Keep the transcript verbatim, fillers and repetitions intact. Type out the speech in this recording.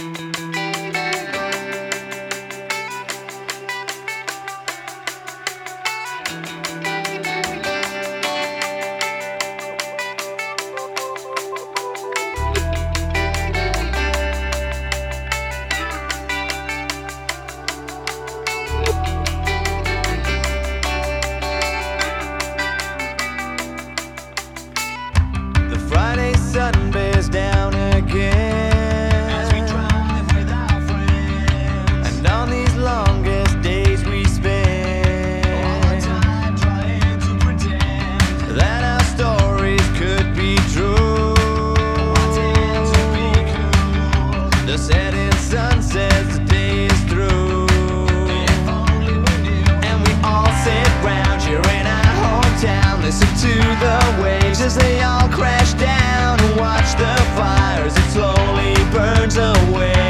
Friday sun bears down again as we drive without friends, and on these longest days we spend all the time trying to pretend that our stories could be true. wanting to be cool. The setting sun says the day is through, If only we knew. and we all sit round here in our hometown, listen to the waves as they all crash down, and watch the fire as it slowly burns away.